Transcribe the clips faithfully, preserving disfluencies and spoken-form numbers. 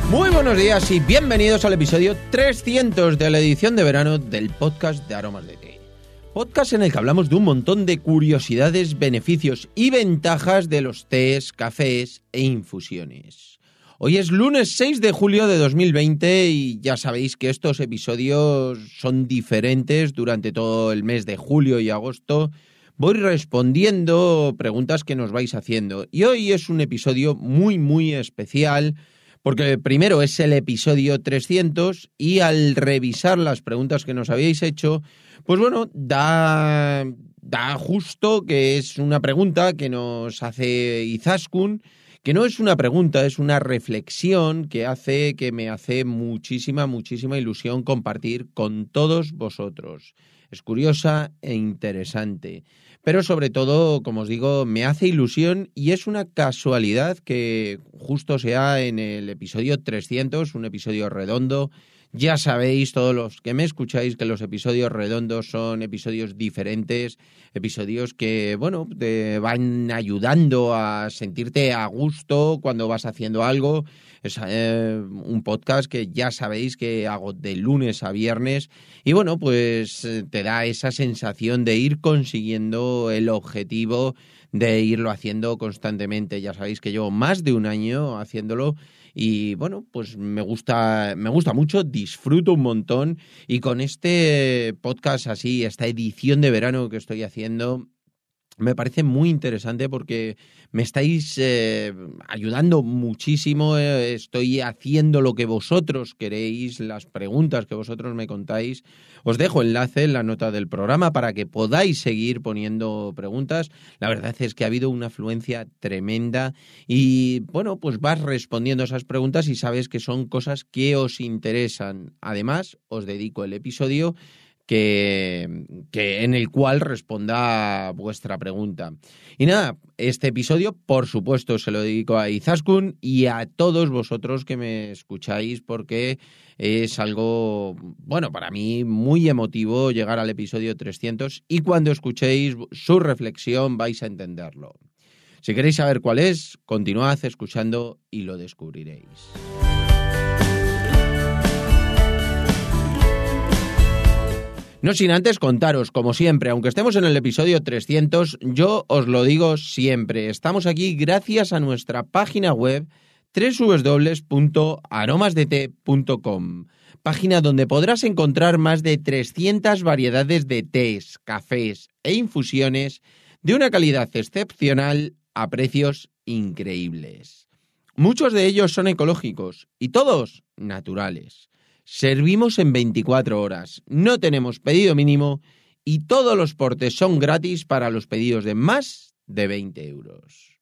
Muy buenos días y bienvenidos al episodio trescientos de la edición de verano del podcast de Aromas de Té. Podcast en el que hablamos de un montón de curiosidades, beneficios y ventajas de los tés, cafés e infusiones. Hoy es lunes seis de julio de dos mil veinte y ya sabéis que estos episodios son diferentes durante todo el mes de julio y agosto. Voy respondiendo preguntas que nos vais haciendo y hoy es un episodio muy muy especial. Porque primero es el episodio trescientos y al revisar las preguntas que nos habíais hecho, pues bueno, da, da justo que es una pregunta que nos hace Izaskun, que no es una pregunta, es una reflexión que hace que me hace muchísima, muchísima ilusión compartir con todos vosotros. Es curiosa e interesante. Pero sobre todo, como os digo, me hace ilusión y es una casualidad que justo sea en el episodio trescientos, un episodio redondo. Ya sabéis, todos los que me escucháis, que los episodios redondos son episodios diferentes, episodios que, bueno, te van ayudando a sentirte a gusto cuando vas haciendo algo. Es eh, un podcast que ya sabéis que hago de lunes a viernes y, bueno, pues te da esa sensación de ir consiguiendo el objetivo de irlo haciendo constantemente. Ya sabéis que llevo más de un año haciéndolo. Y bueno, pues me gusta, me gusta mucho, disfruto un montón y con este podcast así, esta edición de verano que estoy haciendo, me parece muy interesante porque me estáis eh, ayudando muchísimo, eh, estoy haciendo lo que vosotros queréis, las preguntas que vosotros me contáis. Os dejo enlace en la nota del programa para que podáis seguir poniendo preguntas. La verdad es que ha habido una afluencia tremenda y, bueno, pues vas respondiendo esas preguntas y sabes que son cosas que os interesan. Además, os dedico el episodio Que, que en el cual responda vuestra pregunta. Y nada, este episodio, por supuesto, se lo dedico a Izaskun y a todos vosotros que me escucháis porque es algo, bueno, para mí muy emotivo llegar al episodio trescientos y cuando escuchéis su reflexión vais a entenderlo. Si queréis saber cuál es, continuad escuchando y lo descubriréis. No sin antes contaros, como siempre, aunque estemos en el episodio trescientos, yo os lo digo siempre, estamos aquí gracias a nuestra página web doble u doble u doble u punto aromas de té punto com, página donde podrás encontrar más de trescientas variedades de tés, cafés e infusiones de una calidad excepcional a precios increíbles. Muchos de ellos son ecológicos y todos naturales. Servimos en veinticuatro horas, no tenemos pedido mínimo y todos los portes son gratis para los pedidos de más de veinte euros.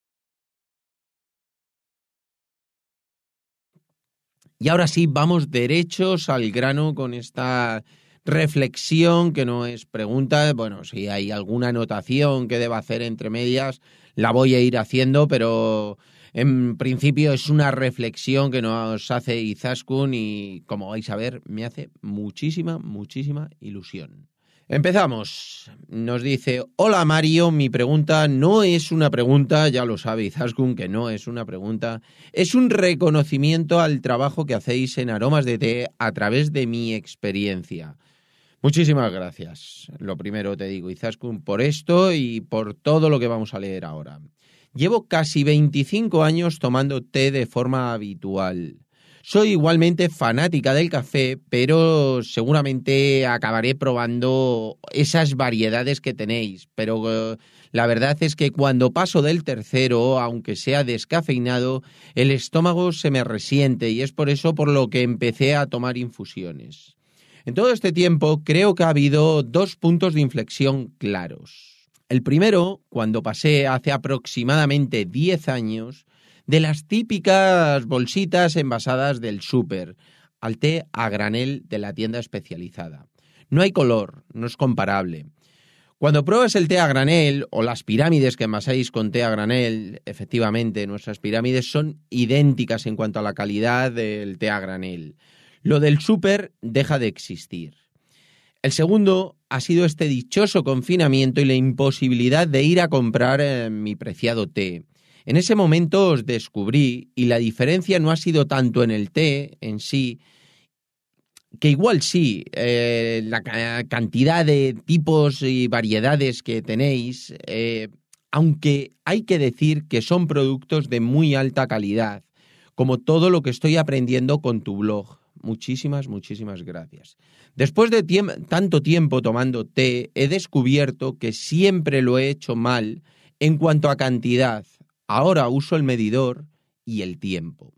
Y ahora sí, vamos derechos al grano con esta reflexión que no es pregunta. Bueno, si hay alguna anotación que deba hacer entre medias, la voy a ir haciendo, pero en principio es una reflexión que nos hace Izaskun y, como vais a ver, me hace muchísima, muchísima ilusión. Empezamos. Nos dice: hola Mario, mi pregunta no es una pregunta, ya lo sabe Izaskun que no es una pregunta, es un reconocimiento al trabajo que hacéis en Aromas de Té a través de mi experiencia. Muchísimas gracias. Lo primero te digo, Izaskun, por esto y por todo lo que vamos a leer ahora. Llevo casi veinticinco años tomando té de forma habitual. Soy igualmente fanática del café, pero seguramente acabaré probando esas variedades que tenéis. Pero uh, la verdad es que cuando paso del tercero, aunque sea descafeinado, el estómago se me resiente y es por eso por lo que empecé a tomar infusiones. En todo este tiempo creo que ha habido dos puntos de inflexión claros. El primero, cuando pasé hace aproximadamente diez años de las típicas bolsitas envasadas del súper al té a granel de la tienda especializada. No hay color, no es comparable. Cuando pruebas el té a granel o las pirámides que envasáis con té a granel, efectivamente nuestras pirámides son idénticas en cuanto a la calidad del té a granel. Lo del súper deja de existir. El segundo ha sido este dichoso confinamiento y la imposibilidad de ir a comprar eh, mi preciado té. En ese momento os descubrí y la diferencia no ha sido tanto en el té en sí, que igual sí, eh, la ca- cantidad de tipos y variedades que tenéis, eh, aunque hay que decir que son productos de muy alta calidad, como todo lo que estoy aprendiendo con tu blog. Muchísimas, muchísimas gracias. Después de tiemp- tanto tiempo tomando té, he descubierto que siempre lo he hecho mal en cuanto a cantidad. Ahora uso el medidor y el tiempo.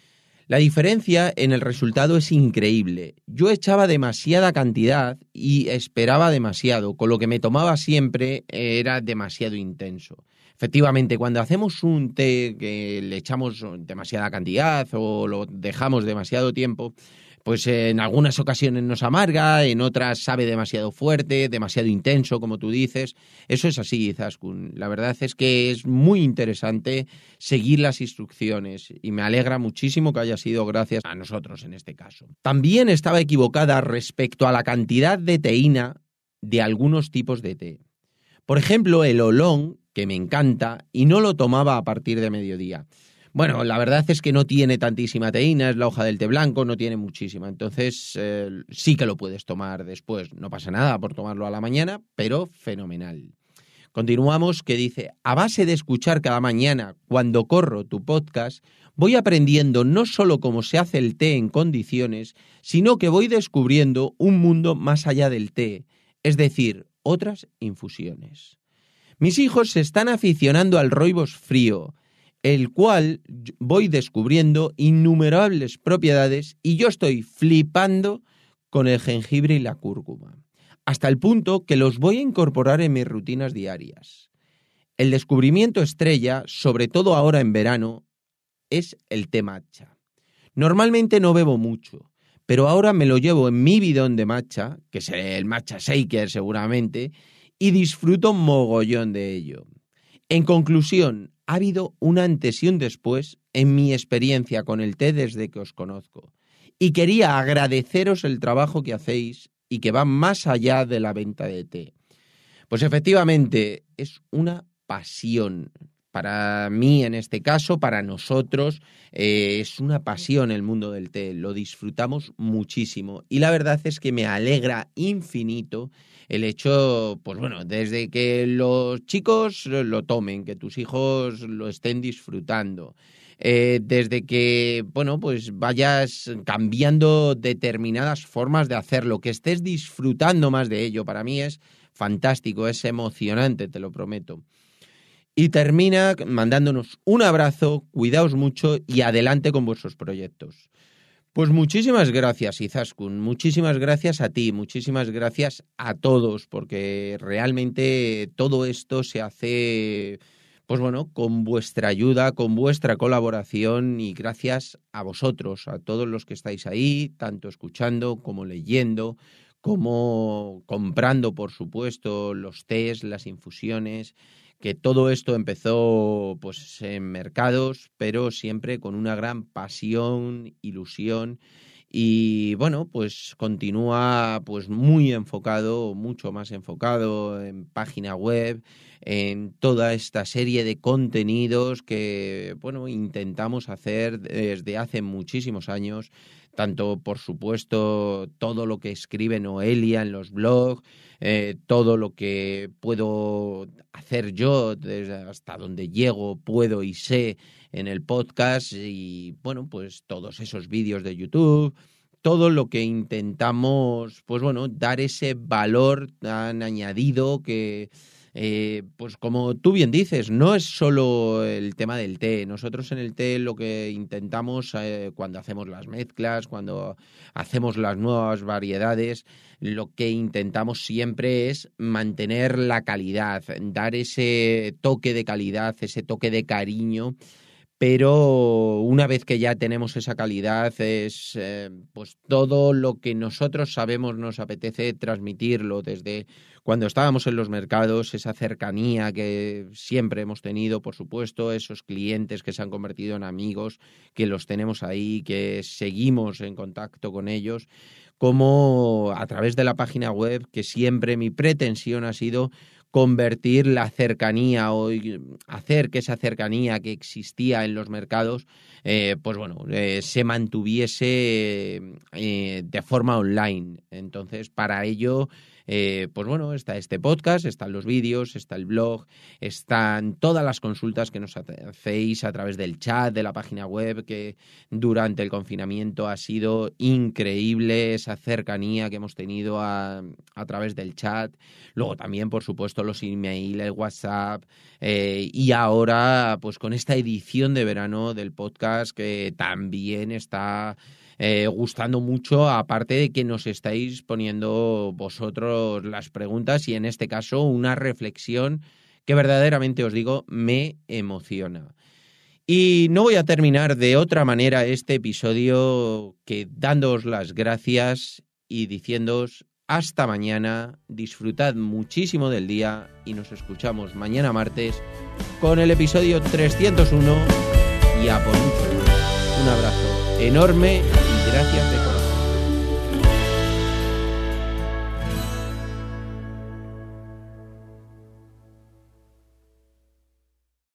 La diferencia en el resultado es increíble. Yo echaba demasiada cantidad y esperaba demasiado, con lo que me tomaba siempre era demasiado intenso. Efectivamente, cuando hacemos un té que le echamos demasiada cantidad o lo dejamos demasiado tiempo, pues en algunas ocasiones nos amarga, en otras sabe demasiado fuerte, demasiado intenso, como tú dices. Eso es así, Izaskun. La verdad es que es muy interesante seguir las instrucciones y me alegra muchísimo que haya sido gracias a nosotros en este caso. También estaba equivocada respecto a la cantidad de teína de algunos tipos de té. Por ejemplo, el oolong, que me encanta, y no lo tomaba a partir de mediodía. Bueno, la verdad es que no tiene tantísima teína, es la hoja del té blanco, no tiene muchísima. Entonces, eh, sí que lo puedes tomar después. No pasa nada por tomarlo a la mañana, pero fenomenal. Continuamos, que dice, a base de escuchar cada mañana, cuando corro tu podcast, voy aprendiendo no solo cómo se hace el té en condiciones, sino que voy descubriendo un mundo más allá del té, es decir, otras infusiones. Mis hijos se están aficionando al rooibos frío, el cual voy descubriendo innumerables propiedades y yo estoy flipando con el jengibre y la cúrcuma, hasta el punto que los voy a incorporar en mis rutinas diarias. El descubrimiento estrella, sobre todo ahora en verano, es el té matcha. Normalmente no bebo mucho, pero ahora me lo llevo en mi bidón de matcha, que es el matcha shaker seguramente, y disfruto mogollón de ello. En conclusión, ha habido un antes y un después en mi experiencia con el té desde que os conozco. Y quería agradeceros el trabajo que hacéis y que va más allá de la venta de té. Pues efectivamente, es una pasión. Para mí, en este caso, para nosotros, eh, es una pasión el mundo del té. Lo disfrutamos muchísimo. Y la verdad es que me alegra infinito el hecho, pues bueno, desde que los chicos lo tomen, que tus hijos lo estén disfrutando. Eh, desde que, bueno, pues vayas cambiando determinadas formas de hacerlo, que estés disfrutando más de ello. Para mí es fantástico, es emocionante, te lo prometo. Y termina mandándonos un abrazo, cuidaos mucho y adelante con vuestros proyectos. Pues muchísimas gracias, Izaskun, muchísimas gracias a ti, muchísimas gracias a todos, porque realmente todo esto se hace, pues bueno, con vuestra ayuda, con vuestra colaboración y gracias a vosotros, a todos los que estáis ahí, tanto escuchando como leyendo, como comprando, por supuesto, los tés, las infusiones, que todo esto empezó pues en mercados, pero siempre con una gran pasión, ilusión y bueno, pues continúa pues muy enfocado, mucho más enfocado en página web, en toda esta serie de contenidos que bueno, intentamos hacer desde hace muchísimos años. Tanto, por supuesto, todo lo que escribe Noelia en los blogs, eh, todo lo que puedo hacer yo, desde hasta donde llego, puedo y sé en el podcast y, bueno, pues todos esos vídeos de YouTube, todo lo que intentamos, pues bueno, dar ese valor tan añadido que... Eh, pues como tú bien dices, no es solo el tema del té. Nosotros en el té lo que intentamos eh, cuando hacemos las mezclas, cuando hacemos las nuevas variedades, lo que intentamos siempre es mantener la calidad, dar ese toque de calidad, ese toque de cariño. Pero una vez que ya tenemos esa calidad es eh, pues todo lo que nosotros sabemos nos apetece transmitirlo desde cuando estábamos en los mercados, esa cercanía que siempre hemos tenido, por supuesto, esos clientes que se han convertido en amigos, que los tenemos ahí, que seguimos en contacto con ellos, como a través de la página web, que siempre mi pretensión ha sido convertir la cercanía o hacer que esa cercanía que existía en los mercados, eh, pues bueno, eh, se mantuviese eh, de forma online. Entonces, para ello, eh, pues bueno, está este podcast, están los vídeos, está el blog, están todas las consultas que nos hacéis a través del chat de la página web, que durante el confinamiento ha sido increíble esa cercanía que hemos tenido a, a través del chat. Luego también, por supuesto, los emails, el WhatsApp, eh, y ahora pues con esta edición de verano del podcast que también está eh, gustando mucho, aparte de que nos estáis poniendo vosotros las preguntas y en este caso una reflexión que verdaderamente os digo me emociona. Y no voy a terminar de otra manera este episodio que dándoos las gracias y diciéndoos hasta mañana, disfrutad muchísimo del día y nos escuchamos mañana martes con el episodio trescientos uno y a por mucho más. Un abrazo enorme y gracias de corazón.